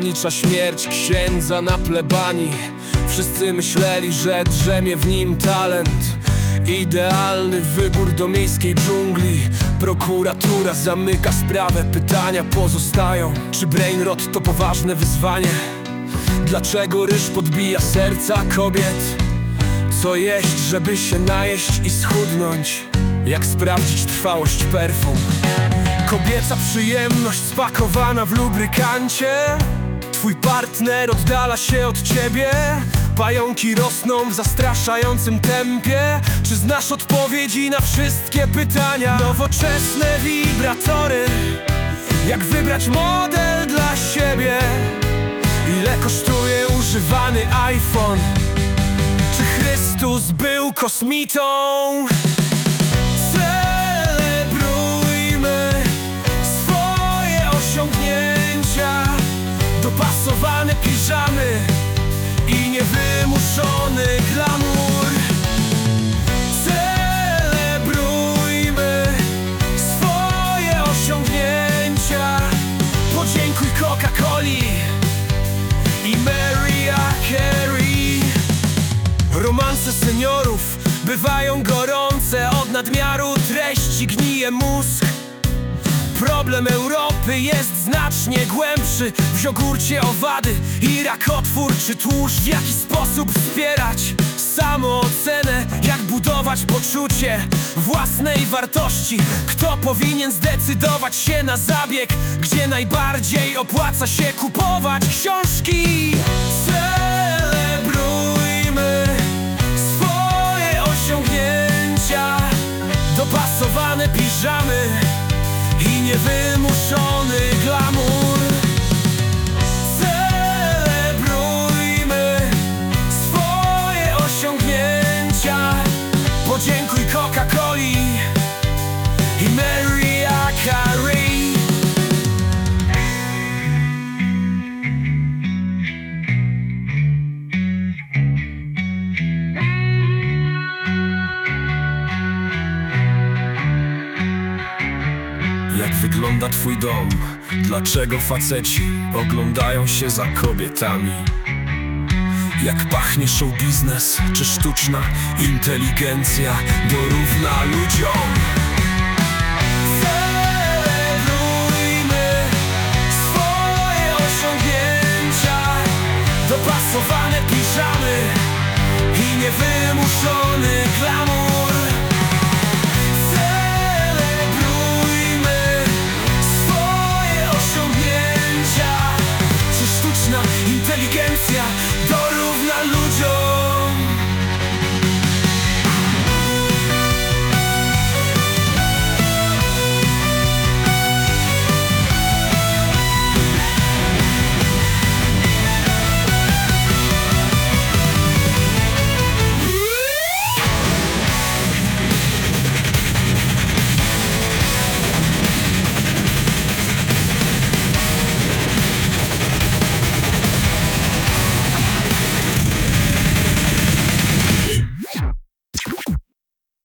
tajemnicza śmierć księdza na plebanii. Wszyscy myśleli, że drzemie w nim talent. Idealny wybór do miejskiej dżungli. Prokuratura zamyka sprawę, pytania pozostają. Czy brainrot to poważne wyzwanie? Dlaczego ryż podbija serca kobiet? Co jeść, żeby się najeść i schudnąć? Jak sprawdzić trwałość perfum? Kobieca przyjemność spakowana w lubrykancie. Twój partner oddala się od ciebie. Pająki rosną w zastraszającym tempie. Czy znasz odpowiedzi na wszystkie pytania? Nowoczesne wibratory. Jak wybrać model dla siebie? Ile kosztuje używany iPhone? Czy Chrystus był kosmitą? Celebrujmy swoje osiągnięcia. Dopasowane piżamy i niewymuszony glamour. Celebrujmy swoje osiągnięcia. Podziękuj Coca-Coli i Mariah Carey. Romanse seniorów bywają gorące. Od nadmiaru treści gnije mózg. Problem Europy jest znacznie głębszy. W jogurcie owady i rakotwór. Czy tłuszcz? W jaki sposób wspierać samoocenę? Jak budować poczucie własnej wartości? Kto powinien zdecydować się na zabieg? Gdzie najbardziej opłaca się kupować książki? Celebrujmy swoje osiągnięcia. Dopasowane piżamy i niewymuszony glamour. Celebrujmy swoje osiągnięcia. Podziękuj Coca-Coli i Mariah Carey. Jak wygląda twój dom? Dlaczego faceci oglądają się za kobietami? Jak pachnie show biznes? Czy sztuczna inteligencja dorówna ludziom? Celebrujmy swoje osiągnięcia. Dopasowane piżamy i niewymuszony glamour.